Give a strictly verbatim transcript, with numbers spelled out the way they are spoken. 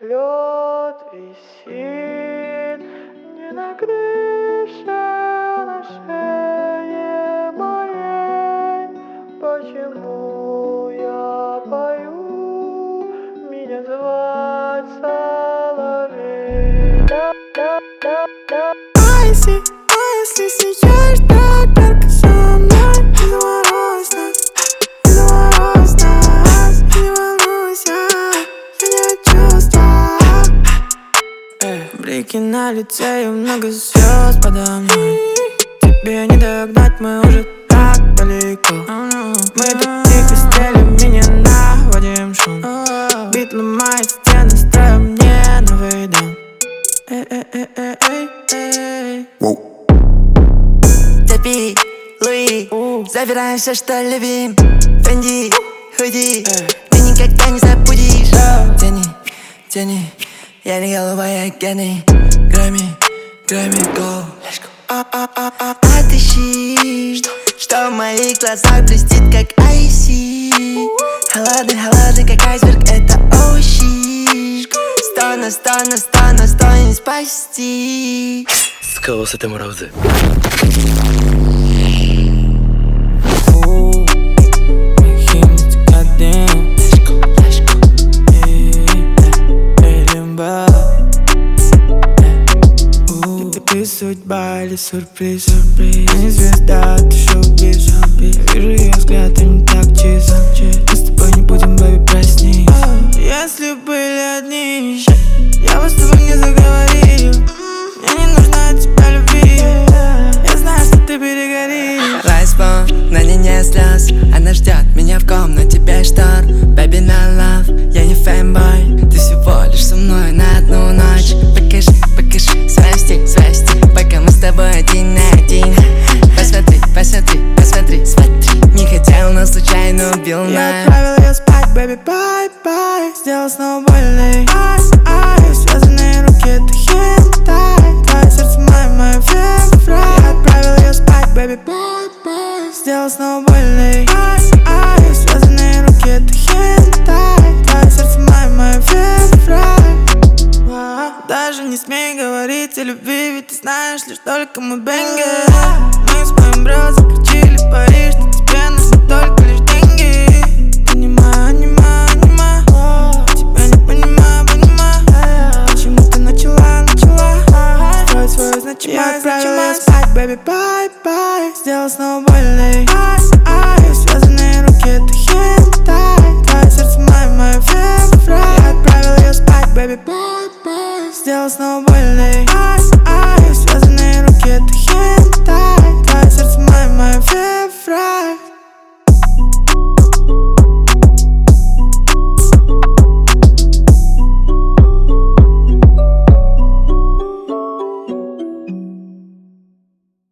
Лед висит не на крыше, а на шее моей. Почему я пою? Меня звать соловей. А если, а если сейчас так ярко со мной? Не заморозь нас, не заморозь нас, не волнуйся, меня чувства. Блики на лице и много звезд подо мной. Тебе не догнать, мы уже так далеко. Мы так тихо стелим, меня наводим шум. Бит ломает стены, строим мне новый дом. Цепи, Луи, забираем все, что любим. Фенди, худи, ты никогда не забудешь. Тяни, тяни, я не голубая, гений. Грэмми, Грэмми, go. Отыщи, что в моих глазах блестит, как айси. Холодный, холодный, как айсберг, это оуши. Сто на сто на сто на сто не спасти. Скалосите морози. Ты судьба или сюрприз, сюрприз. Не звезда, ты шоу-биз. Вижу ее взгляд, и не так чисто. Мы с тобой не будем, бэби, проснись. Если были одни, я бы с тобой не заговорил. Мне не нужна от тебя любви. Я знаю, что ты перегоришь. Лайспон, на ней нет слез. Она ждет меня в комнате без штор. Baby, not love, я не фэнбой. Ты всего лишь со мной на одну ночь. Покажи, покажи свой стиль, свой стиль. Пока мы с тобой один на один. Посмотри, посмотри, посмотри, смотри. Не хотел, но случайно убил. Я отправил ее спать, baby, bye-bye. Сделал снова больно. Ай-ай, связанные руки, это хентай. Твое сердце мое, мое февраль. Я отправил ее спать, baby, bye-bye. Сделал снова больно. Ай-ай, связанные руки, это хентай. Твое сердце мое, мое февраль. Даже не смей говорить о любви, ведь ты знаешь лишь только мой бенгер. Мы с моим бро заключили пари, что тебе нужны только лишь деньги. Понимаю, понимаю, понимаю, тебя не понимаю, понимаю. Почему ты начала, начала строить свою значимость? Я отправила ее спать, baby, bye-bye. Сделал снова больно. Ай-ай, связанные руки, это хентай. Твое сердце мое, мое февраль. Я отправил ее спать, baby, bye-bye. Сделал снова больно.